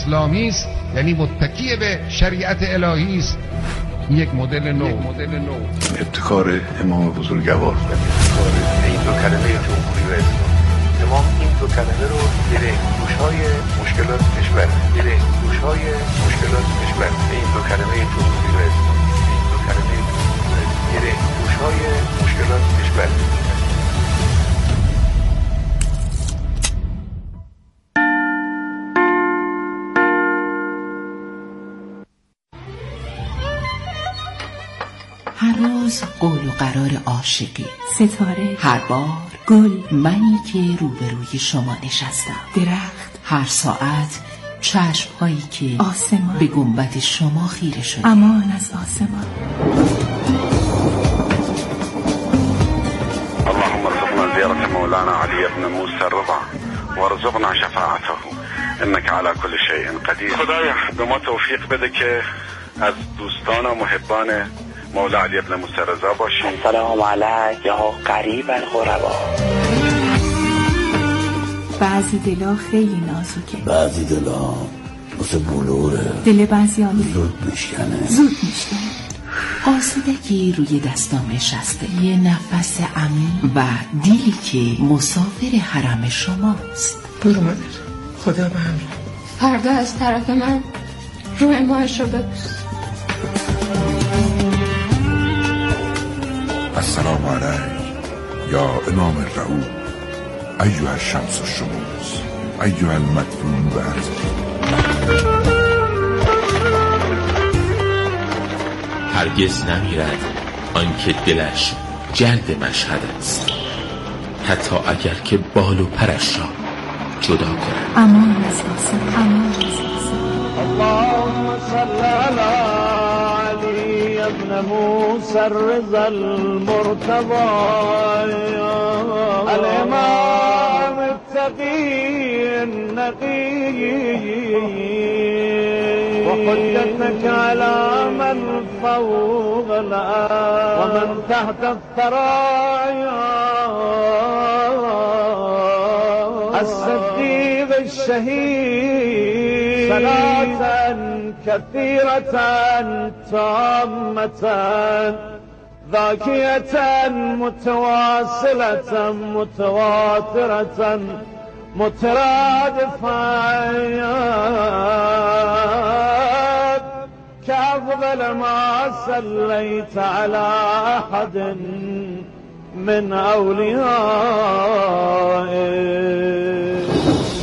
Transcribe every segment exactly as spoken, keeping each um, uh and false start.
اسلامی است، یعنی متکی به شریعت الهی است. یک مدل نو مدل نو ابتکار امام بزرگوار. ابتکار این دو کلمه جمهوری و اسلام. امام این دو کلمه رو دیره گوش‌های مشکلات کشور دیره گوش‌های مشکلات کشور این دو کلمه جمهوری و اسلام این دو کلمه دیره گوش‌های مشکلات کشور. هر روز قول و قرار عاشقی، ستاره، هر بار گل، منی که روبروی شما نشستم، درخت، هر ساعت چشم هایی که آسمان به گنبد شما خیره شده. امان از آسمان. اللهم ارزقنا زيارة مولانا علي بن موسى الرضا وارزقنا شفاعته انك على كل شيء قدير. خدایا به ما توفیق بده که از دوستان و محبان مولا علی ابن موسی رضا باشیم. سلام علیک یا قریب الغربا. بعضی دلا خیلی نازکه، بعضی دلا مثل بلوره، دل بعضی آمی زود میشکنه زود میشکنه. آسودگی روی دستام نشسته، یه نفس عمیق و دیلی که مسافر حرم شماست. برو مادر، خدا به همراه. فردا از طرف من روی ماهش رو ببوس. السلام علیک یا امام الرعود ایها الشمس الشموس ایها المدفون بعد. هرگز نمیرد آنکه دلش جلد مشهد است، حتی اگر که بال و پرش را جدا کند. امان از آسمان، امان از آسمان. اللهم صل علی علی ابن موسی الرضا المرتضى الامام التقی النقی وحجتك على من فوق الأرض ومن تحت الثرايا الصديق الشهيد صلاة كثيرة تامة ذاكية متواصلة متواترة مترادفة كأفضل ما صليت على أحد من أوليائه.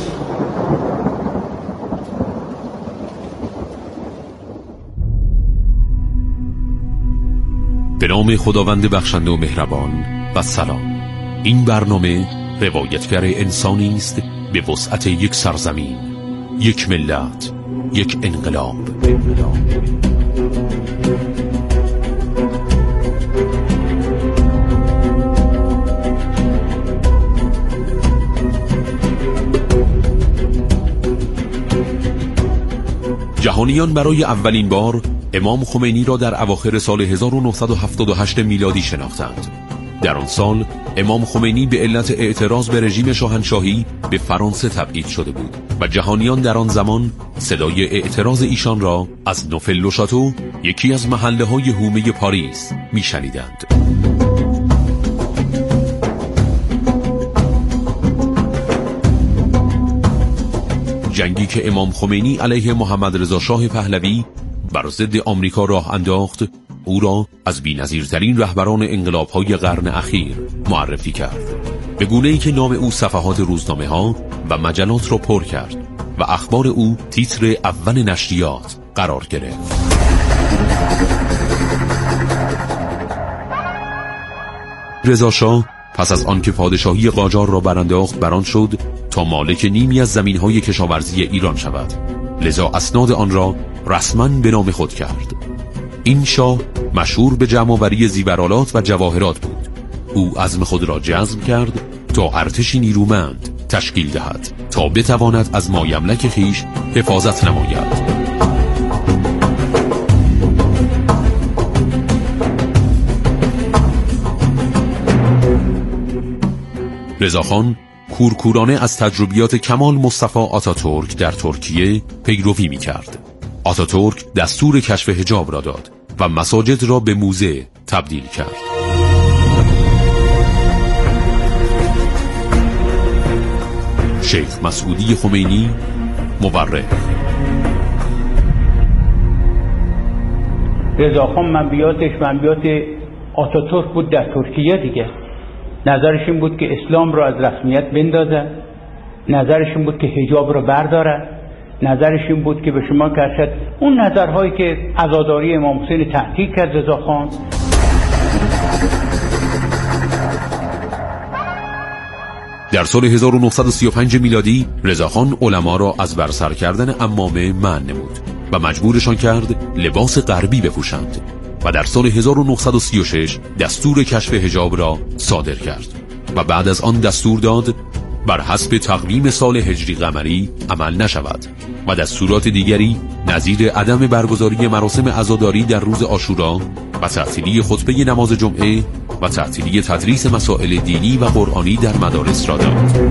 به نام خداوند بخشنده و مهربان و سلام. این برنامه روایتگر انسانی است به وسعت یک سرزمین، یک ملت، یک انقلاب. جهانیان برای اولین بار امام خمینی را در اواخر سال هزار و نهصد و هفتاد و هشت میلادی شناختند. در آن سال امام خمینی به علت اعتراض به رژیم شاهنشاهی به فرانسه تبعید شده بود و جهانیان در آن زمان صدای اعتراض ایشان را از نوفل لو شاتو، یکی از محله های حومه پاریس، می شنیدند. جنگی که امام خمینی علیه محمد رضا شاه پهلوی بر ضد آمریکا راه انداخت، او را از بی‌نظیرترین رهبران انقلاب‌های قرن اخیر معرفی کرد، به گونه‌ای که نام او صفحات روزنامه‌ها و مجلات را پر کرد و اخبار او تیتر اول نشریات قرار گرفت. رضا شاه پس از آنکه پادشاهی قاجار را برانداخت بران شد تا مالک نیمی از زمین‌های کشاورزی ایران شود، لذا اسناد آن را رسما به نام خود کرد. این شاه مشهور به جمع‌آوری زیورآلات و جواهرات بود. او عزم خود را جزم کرد تا ارتشی نیرومند تشکیل دهد تا بتواند از مایملک خیش حفاظت نماید. رضاخان کورکورانه از تجربیات کمال مصطفی آتاتورک در ترکیه پیروی می‌کرد. آتاتورک دستور کشف حجاب را داد و مساجد را به موزه تبدیل کرد. شیخ مسعودی خمینی، مورخ. رضاخان منبیاتش منبیات آتاتورک بود در ترکیه دیگه. نظرش این بود که اسلام را از رسمیت بندازه، نظرش این بود که حجاب را برداره، نظرش این بود که به شما کرد اون نظرهایی که عزاداری امام حسین تحقیق کرد رضاخان. در سال هزار و نهصد و سی و پنج میلادی رضاخان علما را از بر سر کردن عمامه منع نمود و مجبورشان کرد لباس غربی بپوشند و در سال هزار و نهصد و سی و شش دستور کشف حجاب را صادر کرد و بعد از آن دستور داد بر حسب تقویم سال هجری قمری عمل نشود و دستورات دیگری نظیر عدم برگزاری مراسم عزاداری در روز عاشورا و تعطیلی خطبه نماز جمعه و تعطیلی تدریس مسائل دینی و قرآنی در مدارس را داد.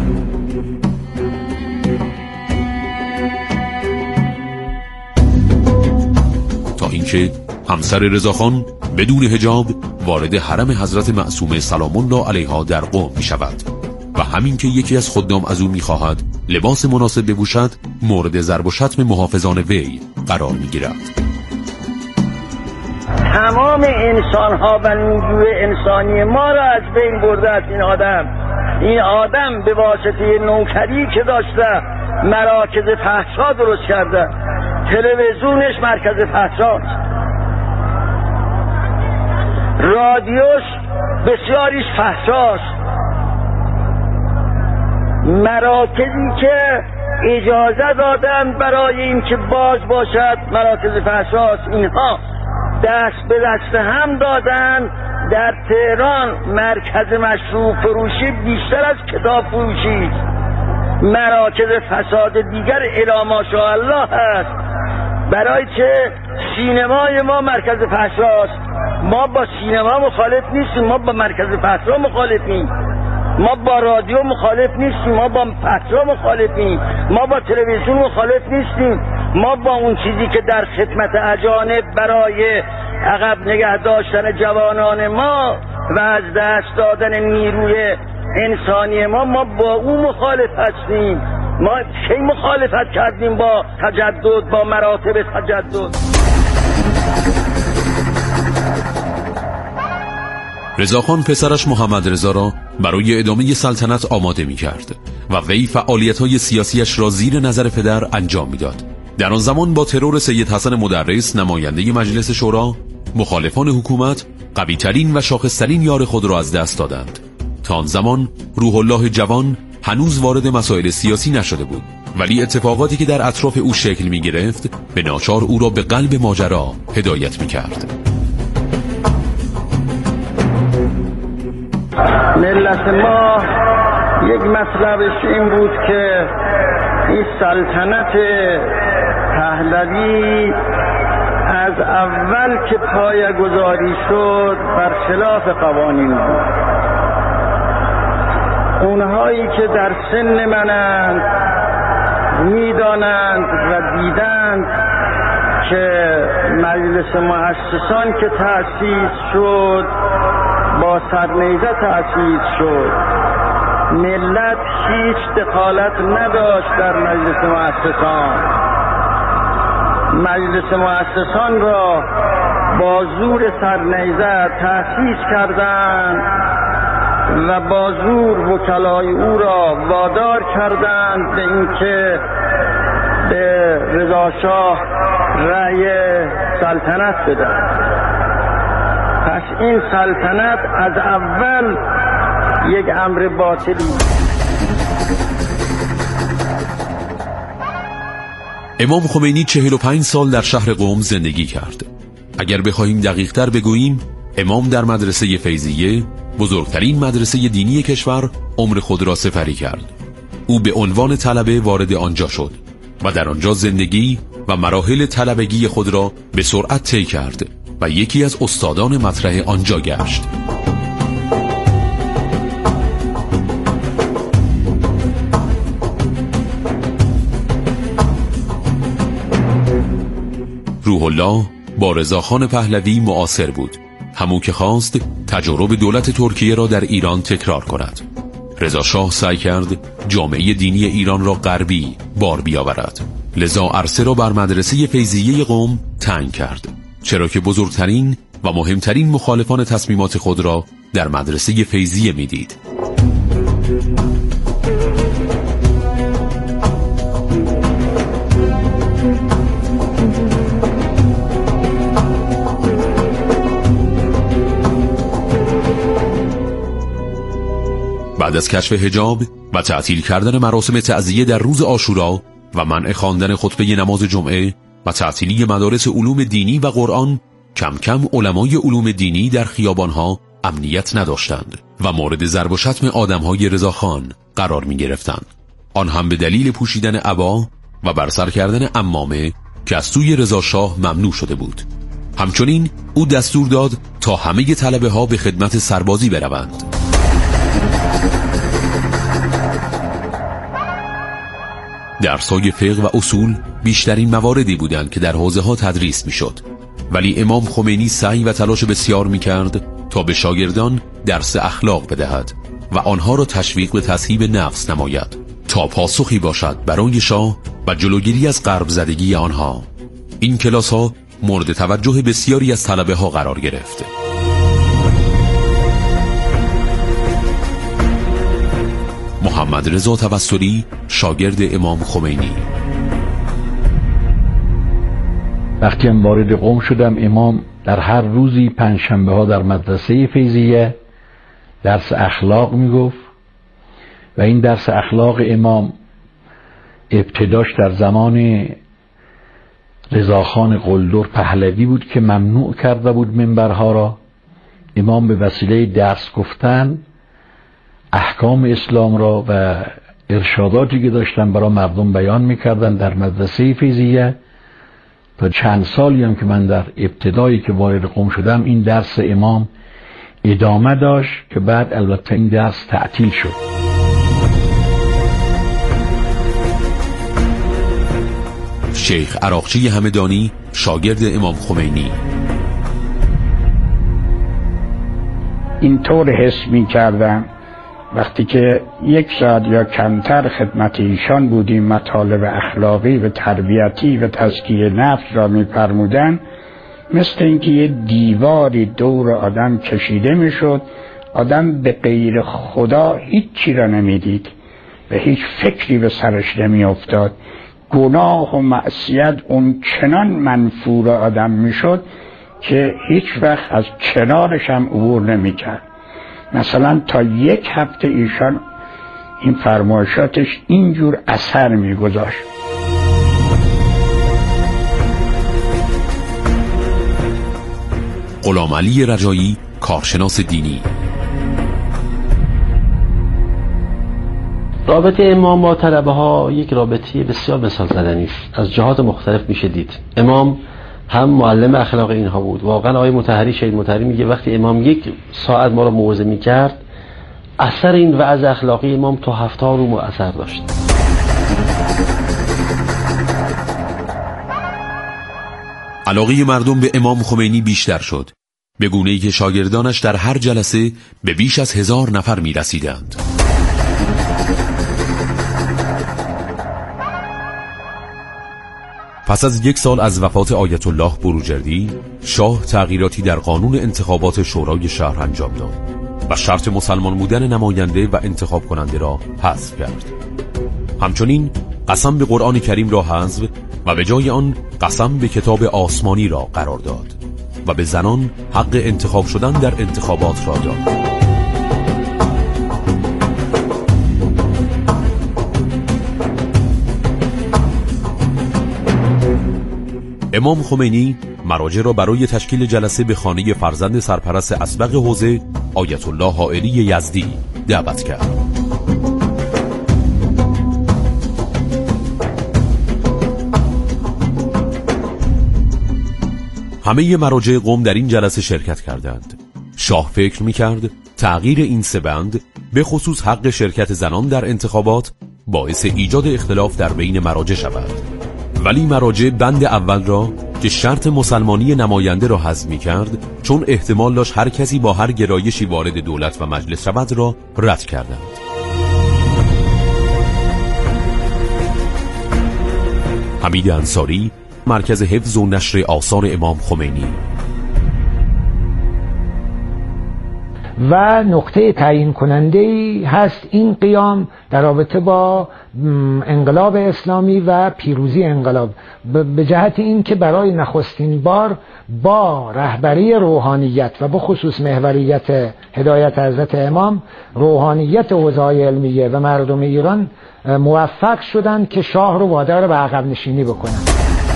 تا اینکه همسر رضاخان بدون حجاب وارد حرم حضرت معصومه سلام الله علیها در قم می شود و همین که یکی از خدام از او می خواهد لباس مناسب بپوشد مورد ضرب و شتم محافظان وی قرار می گیرد. تمام انسان ها و نیروی انسانی ما را از بین برده است این آدم. این آدم به واسطه نوکری که داشته مراکز فحشا درست کرده. تلویزیونش مرکز فحشاست، رادیوش بسیاریش فحشاست، مراکزی که اجازه دادن برای این که باز باشد مراکز فحشاست، اینها دست به دست هم دادن. در تهران مرکز مشروب فروشی بیشتر از کتاب فروشی، مراکز فساد دیگر الی ماشاءالله هست. برای که سینمای ما مرکز فحشاست، ما با سینما مخالف نیستیم، ما با مرکز فحشا مخالفیم، ما با رادیو مخالف نیستیم، ما با فحشا مخالفیم، ما با تلویزیون مخالف نیستیم، ما با اون چیزی که در خدمت اجانب برای عقب نگه داشتن جوانان ما و از دست دادن نیروی انسانی ما ما با اون مخالف هستیم. ما کی مخالفت کردیم با تجدد، با مراتب تجدد؟ رضاخان پسرش محمد رضا را برای ادامه سلطنت آماده می کرد و وی فعالیت‌های سیاسیش را زیر نظر پدر انجام می داد. در آن زمان با ترور سید حسن مدرس نماینده مجلس شورا، مخالفان حکومت قوی‌ترین و شاخص‌ترین یار خود را از دست دادند. تا آن زمان روح الله جوان هنوز وارد مسائل سیاسی نشده بود، ولی اتفاقاتی که در اطراف او شکل می گرفت به ناچار او را به قلب ماجرا هدایت می کرد. ملت ما یک مطلبش این بود که این سلطنت پهلوی از اول که پایه‌گذاری شد برخلاف قوانین بود. اونهایی که در سن منند میدانند و دیدند که مجلس مؤسسان که تأسیس شد با سرنیزه تأسیس شد، ملت هیچ دخالت نداشت در مجلس مؤسسان. مجلس مؤسسان را با زور سرنیزه تأسیس کردند و با زور وکلای او را وادار کردند به اینکه به رضا شاه رأی سلطنت بدهند. پس این سلطنت از اول یک امر باطلی. امام خمینی چهل و پنج سال در شهر قم زندگی کرد. اگر بخواهیم دقیق‌تر بگوییم، امام در مدرسه فیضیه، بزرگترین مدرسه دینی کشور، عمر خود را سپری کرد. او به عنوان طلبه وارد آنجا شد و در آنجا زندگی و مراحل طلبگی خود را به سرعت طی کرد و یکی از استادان مطرح آنجا گشت. روح الله با رضاخان پهلوی معاصر بود، همون که خواست تجارب دولت ترکیه را در ایران تکرار کند. رضا شاه سعی کرد جامعه دینی ایران را غربی بار بیاورد، لذا عرصه را بر مدرسه فیضیه قم تنگ کرد، چرا که بزرگترین و مهمترین مخالفان تصمیمات خود را در مدرسه فیضیه میدید. بعد از کشف حجاب و تعطیل کردن مراسم تعزیه در روز عاشورا و منع خواندن خطبه نماز جمعه و تعطیلی مدارس علوم دینی و قرآن، کم کم علمای علوم دینی در خیابانها امنیت نداشتند و مورد ضرب و شتم آدمهای رضاخان قرار می گرفتند، آن هم به دلیل پوشیدن عبا و برسر کردن عمامه که از سوی رضا شاه ممنوع شده بود. همچنین او دستور داد تا همه طلبه ها به خدمت سربازی بروند. درس‌های فقه و اصول بیشترین مواردی بودند که در حوزه ها تدریس میشد، ولی امام خمینی سعی و تلاش بسیار میکرد تا به شاگردان درس اخلاق بدهد و آنها را تشویق به تصحیح نفس نماید تا پاسخی باشد برای شاه و جلوگیری از غرب زدگی آنها. این کلاس ها مورد توجه بسیاری از طلبه ها قرار گرفت. محمد رضا توسلی، شاگرد امام خمینی. وقتی هم وارد قم شدم، امام در هر روزی پنجشنبه ها در مدرسه فیضیه درس اخلاق میگفت و این درس اخلاق امام ابتداش در زمان رضاخان قلدر پهلوی بود که ممنوع کرده بود منبرها را. امام به وسیله درس گفتن احکام اسلام را و ارشاداتی که داشتن برای مردم بیان میکردن در مدرسه فیضیه. تا چند سالی هم که من در ابتدایی که وارد قم شدم این درس امام ادامه داشت که بعد البته این درس تعطیل شد. شیخ عراقچی همدانی، شاگرد امام خمینی. اینطور حس می کردم وقتی که یک ساعت یا کمتر خدمت ایشان بودیم، مطالب اخلاقی و تربیتی و تزکیه نفس را می فرمودن، مثل اینکه یه دیواری دور آدم کشیده می شد، آدم به غیر خدا هیچ چی را نمی دید و هیچ فکری به سرش نمی افتاد. گناه و معصیت اون چنان منفور آدم می شد که هیچ وقت از کنارش هم عبور نمی کرد. مثلا تا یک هفته ایشان این فرمایشاتش اینجور اثر می گذاشت. غلام علی رجایی، کارشناس دینی. رابطه امام با طلبه ها یک رابطه بسیار مثال زدنی از جهات مختلف میشه دید. امام هم معلم اخلاق اینها بود. واقعا آقای مطهری، شهید مطهری میگه وقتی امام یک ساعت ما رو موعظه میکرد، اثر این وعظ اخلاقی امام تا هفته ها رو اثر داشت. علاقه مردم به امام خمینی بیشتر شد، به گونه‌ای که شاگردانش در هر جلسه به بیش از هزار نفر میرسیدند. پس از یک سال از وفات آیت الله بروجردی، شاه تغییراتی در قانون انتخابات شورای شهر انجام داد و شرط مسلمان بودن نماینده و انتخاب کننده را حذف کرد. همچنین قسم به قرآن کریم را حذف و به جای آن قسم به کتاب آسمانی را قرار داد و به زنان حق انتخاب شدن در انتخابات را داد. امام خمینی مراجع را برای تشکیل جلسه به خانه فرزند سرپرست اسبق حوزه آیت الله حائری یزدی دعوت کرد. همه مراجع قم در این جلسه شرکت کردند. شاه فکر می‌کرد تغییر این سه بند، به خصوص حق شرکت زنان در انتخابات، باعث ایجاد اختلاف در بین مراجع شود. ولی مراجع بند اول را که شرط مسلمانی نماینده را حذف می‌کرد، چون احتمال داشت هر کسی با هر گرایشی وارد دولت و مجلس شود را رد کردند. حمید انصاری، مرکز حفظ و نشر آثار امام خمینی. و نقطه تعیین کننده‌ای هست این قیام در رابطه با انقلاب اسلامی و پیروزی انقلاب، به جهت این که برای نخستین بار با رهبری روحانیت و به خصوص محوریت هدایت حضرت امام، روحانیت حوزه‌های علمیه و مردم ایران موفق شدند که شاه رو وادار به عقب نشینی بکنند.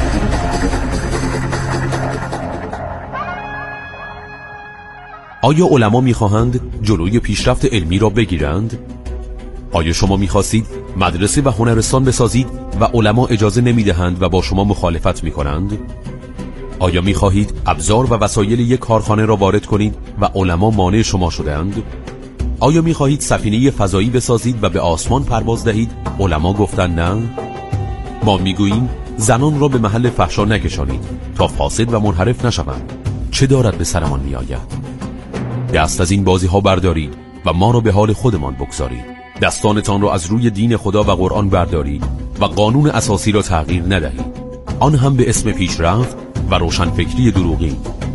آیا علما می‌خواهند جلوی پیشرفت علمی را بگیرند؟ آیا شما می‌خواستید مدرسه و هنرستان بسازید و علما اجازه نمی‌دهند و با شما مخالفت می‌کنند؟ آیا می‌خواهید ابزار و وسایل یک کارخانه را وارد کنید و علما مانع شما شدند؟ آیا می‌خواهید سفینه فضایی بسازید و به آسمان پرواز دهید؟ علما گفتند نه. ما می‌گوییم زنان را به محل فحشا نکشانید تا فاسد و منحرف نشوند. چه دارد به سرمان می‌آید؟ دست از این بازی ها بردارید و ما را به حال خودمان بگذارید. دستانتان را از روی دین خدا و قرآن بردارید و قانون اساسی را تغییر ندهید، آن هم به اسم پیشرفت و روشنفکری دروغین.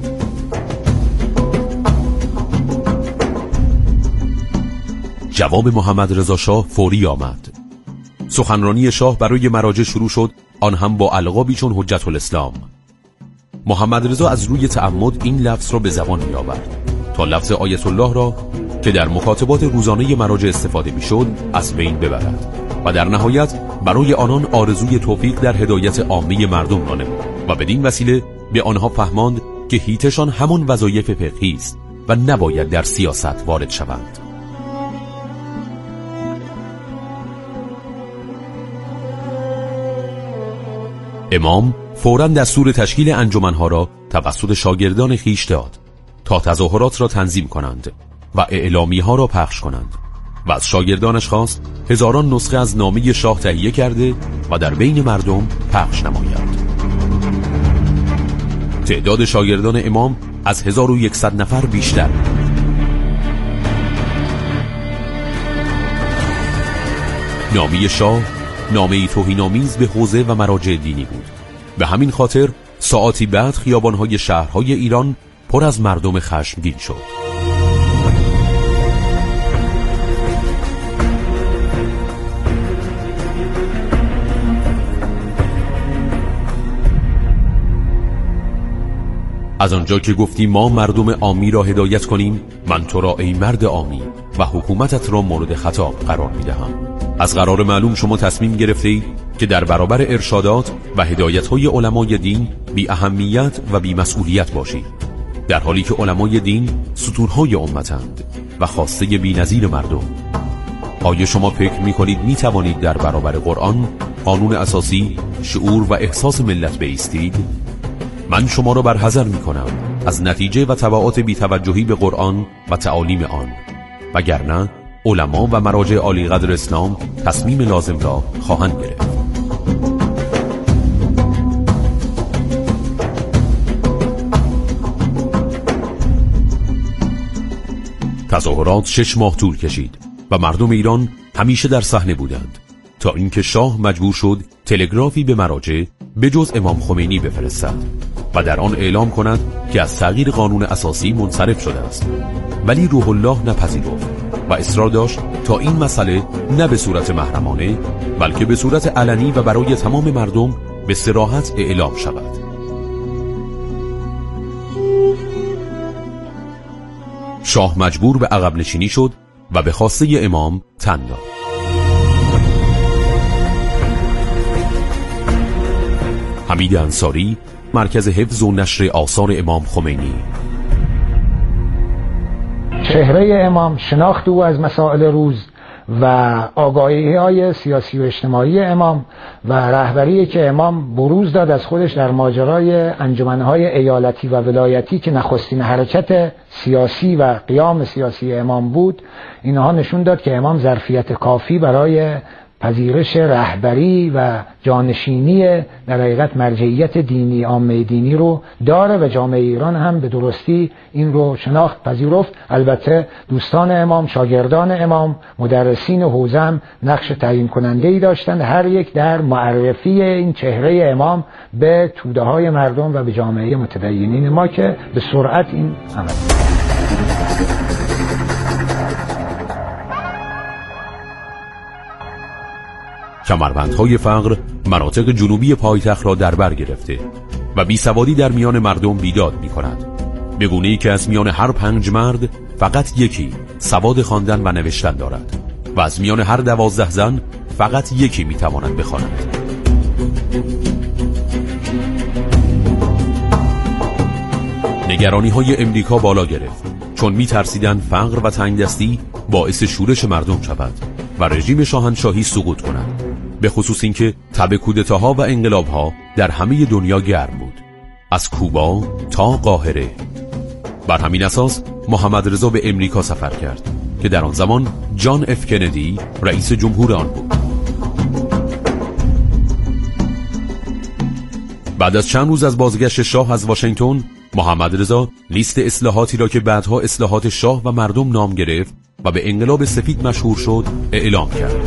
جواب محمد رضا شاه فوری آمد. سخنرانی شاه برای مراجع شروع شد، آن هم با القابی چون حجت الاسلام. محمد رضا از روی تعمد این لفظ را به زبان می آورد تا لفظ آیت الله را که در مکاتبات روزانه مراجع استفاده میشد از بین ببرد و در نهایت برای آنان آرزوی توفیق در هدایت عامه مردم را نمود و بدین وسیله به آنها فهماند که هیتشان همان وظایف فقهی است و نباید در سیاست وارد شوند. امام فوراً دستور تشکیل انجمنها را توسط شاگردان خویش داد تا تظاهرات را تنظیم کنند و اعلامی ها را پخش کنند و از شاگردانش خواست هزاران نسخه از نامه شاه تهیه کرده و در بین مردم پخش نمایند. تعداد شاگردان امام از هزار و یکصد نفر بیشتر. نامه شاه نامه‌ای توهین‌آمیز به حوزه و مراجع دینی بود. به همین خاطر ساعاتی بعد خیابان‌های شهرهای ایران پر از مردم خشمگین شد. از آنجا که گفتی ما مردم عامی را هدایت کنیم، من تو را ای مرد عامی و حکومتت را مورد خطاب قرار می‌دهم. از قرار معلوم شما تصمیم گرفتید که در برابر ارشادات و هدایت‌های علمای دین بی اهمیت و بی مسئولیت باشید، در حالی که علمای دین ستونهای امتند و خواسته بی‌نظیر مردم. آیا شما فکر می‌کنید می‌توانید در برابر قرآن، قانون اساسی، شعور و احساس ملت بایستید؟ من شما را برحذر می‌کنم از نتیجه و تبعات بی‌توجهی به قرآن و تعالیم آن، وگرنه علما و مراجع عالی قدر اسلام تصمیم لازم را خواهند گرفت. تظاهرات شش ماه طول کشید و مردم ایران همیشه در صحنه بودند تا اینکه شاه مجبور شد تلگرافی به مراجع به جز امام خمینی بفرستد و در آن اعلام کند که از تغییر قانون اساسی منصرف شده است. ولی روح الله نپذیرفت و اصرار داشت تا این مسئله نه به صورت محرمانه بلکه به صورت علنی و برای تمام مردم به صراحت اعلام شود. شاه مجبور به عقب نشینی شد و به خواسته امام تن داد. حمید انصاری، مرکز حفظ و نشر آثار امام خمینی. چهره امام، شناخت او از مسائل روز و آگاهی های سیاسی و اجتماعی امام و رهبری که امام بروز داد از خودش در ماجرای انجمنهای ایالتی و ولایتی که نخستین حرکت سیاسی و قیام سیاسی امام بود، اینها نشون داد که امام ظرفیت کافی برای پذیرش رهبری و جانشینی در حقیقت مرجعیت دینی عامه دینی رو داره و جامعه ایران هم به درستی این رو شناخت پذیرفت. البته دوستان امام، شاگردان امام، مدرسین حوزه هم نقش تعیین کننده ای داشتند، هر یک در معرفی این چهره امام به توده های مردم و به جامعه متدینین ما که به سرعت این عمل کمربندهای فقر مناطق جنوبی پایتخت را در بر گرفته و بیسوادی در میان مردم بیداد می کند، به گونه‌ای که از میان هر پنج مرد فقط یکی سواد خواندن و نوشتن دارد و از میان هر دوازده زن فقط یکی می تواند بخواند. نگرانی های امریکا بالا گرفت چون می ترسیدند فقر و تنگدستی باعث شورش مردم شود و رژیم شاهنشاهی سقوط کند، به خصوص اینکه تب کودتاها و انقلابها در همه دنیا گرم بود، از کوبا تا قاهره. بر همین اساس محمد رضا به امریکا سفر کرد که در آن زمان جان اف کندی رئیس جمهور آن بود. بعد از چند روز از بازگشت شاه از واشنگتن، محمد رضا لیست اصلاحاتی را که بعدها اصلاحات شاه و مردم نام گرفت و به انقلاب سفید مشهور شد اعلام کرد.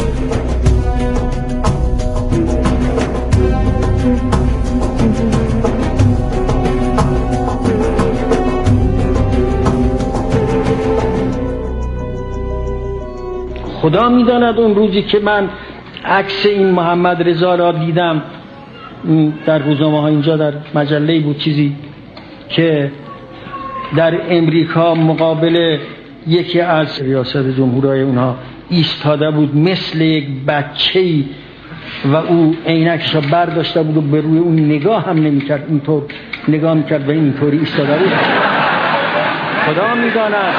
خدا میداند اون روزی که من عکس این محمد رضا را دیدم در روزنامه ها، اینجا در مجله بود چیزی که در امریکا مقابل یکی از ریاست جمهورای اونها ایستاده بود مثل یک بچه‌ای و او عینکش را برداشته بود و به روی اون نگاه هم نمی‌کرد، اینطور نگاه می‌کرد و اینطوری ایستاده بود. خدا میداند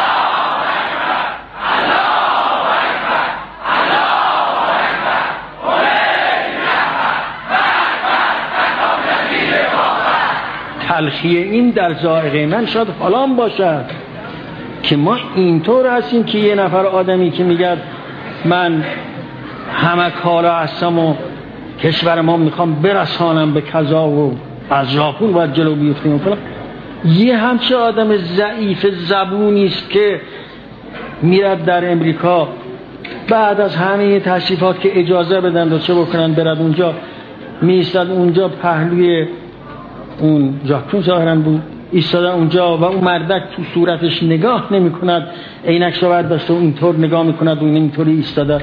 تلخی این در ذائقه من شاید حالان باشد که ما اینطور هستیم که یه نفر آدمی که میگه من همه کارا هستم و کشور ما میخوام برسانم به کذا و از ژاپن باید جلو بیفتیم و فلان، یه همچه آدم ضعیف زبونی است که میرد در امریکا بعد از همه تشریفات که اجازه بدن و چه بکنن برد اونجا، میستد اونجا پهلوی اون ژاپن ظاهرا بود ایستاده اونجا و اون مردک تو صورتش نگاه نمی کند، عینکش رو برداشته و اینطور نگاه می کند و این اینطوری ایستاده.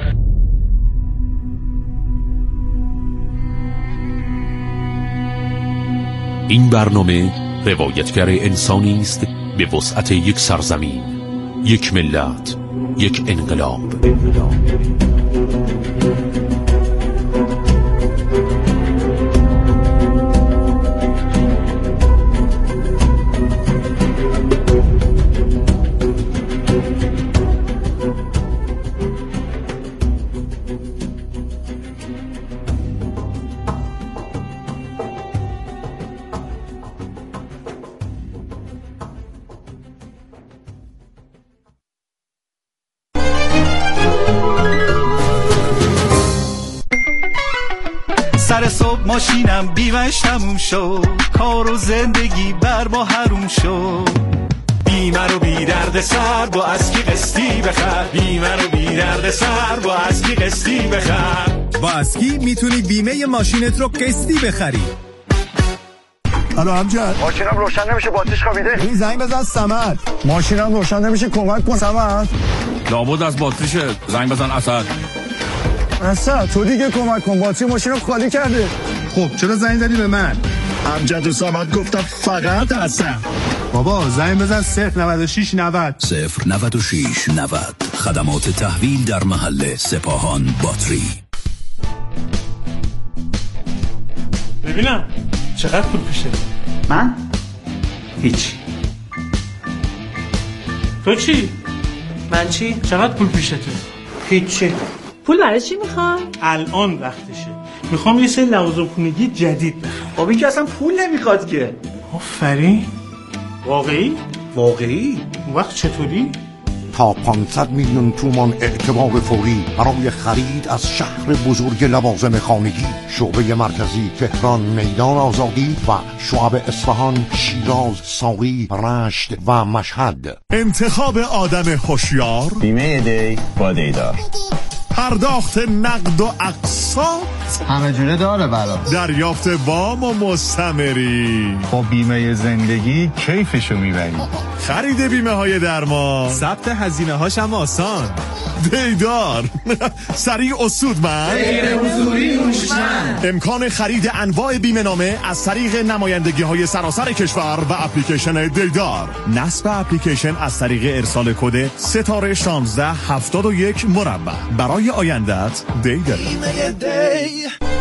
این برنامه روایتگر انسانی است به وسعت یک سرزمین، یک ملت، یک انقلاب. سر صبح ماشینم بیمش تموم شد، کار و زندگی بر ما حروم شد. بیمه رو بی درد سر با اسکی قسطی بخر، بیمه رو بی درد سر با اسکی قسطی بخر. با اسکی میتونی بیمه ماشینت رو قسطی بخری. الو امجد، ماشینم روشن نمیشه، باتریش خوابیده. این زنگ بزن صمد. ماشینم روشن نمیشه، کمک کن صمد. لابد از باتریشه، زنگ بزن اسد. اسد تو دیگه کمک کن، باتری ماشینم خالی کرده. خب چرا زنگ زدی به من؟ امجد و صمد گفتم فقط اسد. بابا زنگ بزن صفر نود و شش نود صفر نود و شش نود. خدمات تحویل در محله سپاهان باتری. ببینم چقدر پول پیشه؟ من؟ هیچ. تو چی؟ من چی؟ چقدر پول پیشته؟ هیچی. پول برای چی میخوای؟ الان وقتشه، میخوام یه سری لوازم خونگی جدید بخرم. خب این که اصلا پول نمیخواد که. آفرین. واقعی؟ واقعی. اون وقت چطوری؟ تا پانصد میلیون تومان اعتبار فوری برای خرید از شهر بزرگ لوازم خانگی. شعبه مرکزی تهران میدان آزادی و شعب اصفهان، شیراز، ساقی، رشت و مشهد. انتخاب آدم هوشیار، بیمه دی با دیدار، پرداخت نقد و اقساط همه جوره داره برا، دریافت وام و مستمری. با بیمه زندگی کیفشو میبری. خرید بیمه های درمان، ثبت هزینه هاش هم آسان. دیدار سریع و سودمند، غیر حضوری هوشمند. امکان خرید انواع بیمه نامه از طریق نمایندگی های سراسر کشور و اپلیکیشن دیدار. نصب اپلیکیشن از طریق ارسال کد ستاره شانزده هفتاد و یک مربع. برای آیندت دیدار. بیمه دی.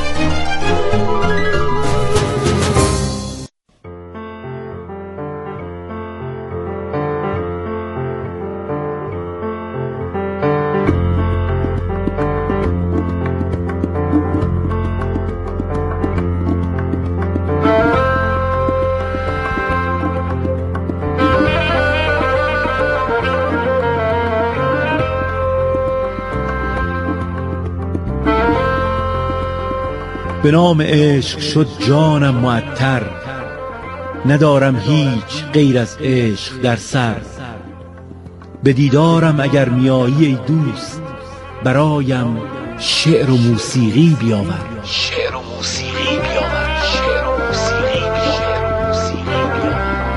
به نام عشق شد جانم معطر، ندارم هیچ غیر از عشق در سر. به دیدارم اگر میایی ای دوست، برایم شعر و موسیقی بیاور. شعر و موسیقی بیاور. شعر و موسیقی بیاور.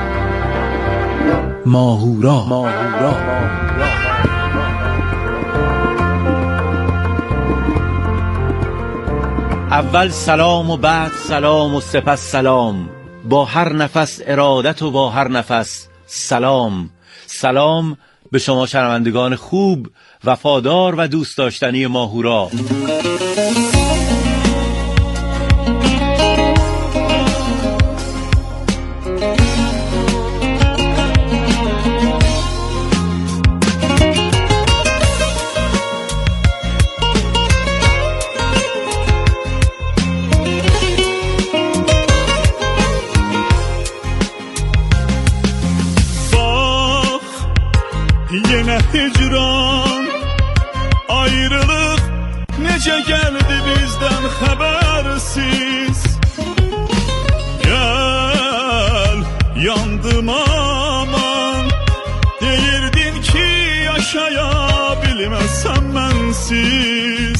ماهورا. ماهورا. اول سلام و بعد سلام و سپس سلام، با هر نفس ارادت و با هر نفس سلام. سلام به شما شنوندگان خوب، وفادار و دوست داشتنی ماهورا. Yine hicran, ayrılık nece geldi bizden habersiz. Gel yandım aman, deyirdin ki yaşayabilmezsem bensiz.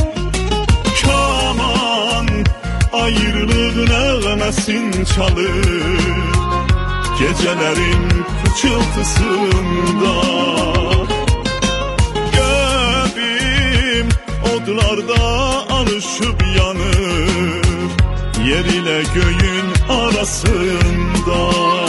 Kaman ayrılık nağmesin çalır gecelerin pıçıltısında. Göbim odlarda alışıp yanır, yer ile göğün arasında.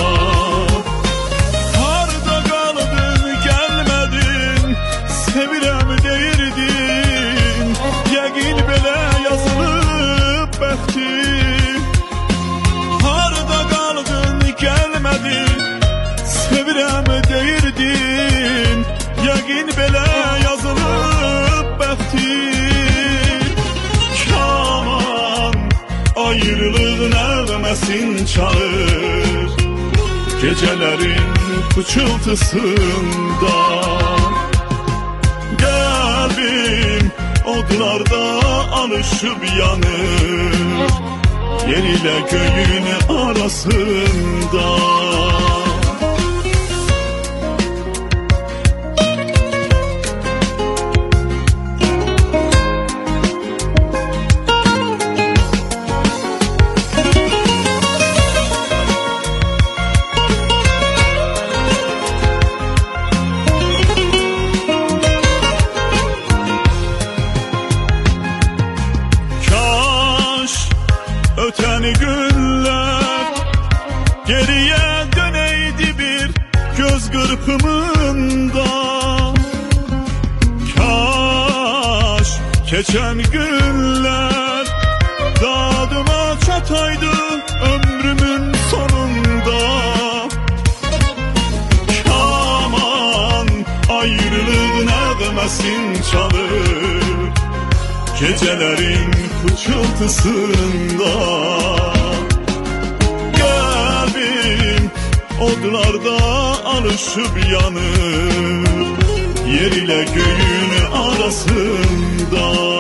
Harda kaldın gelmedin, sevirem deyirdin, yəqin belə yazılıb bəxtin. Harda kaldın gelmedin, sevirem deyirdin, yəqin belə yazılıb bəxtin. Kaman ayrılıq nəğməsin çalır gecələrin pıçıltısında. Qəlbim odlarda alışıb yanır, yer ile göğün arasında. Öten günler geriye döneydi bir göz kırpımında. Kaş geçen günler dadıma çataydı ömrümün sonunda. Kaman ayrılık nəğməsin çalır gecelerin pıçıltısında. Kalbim odlarda alışıp yanır, yer ile göğün arasında.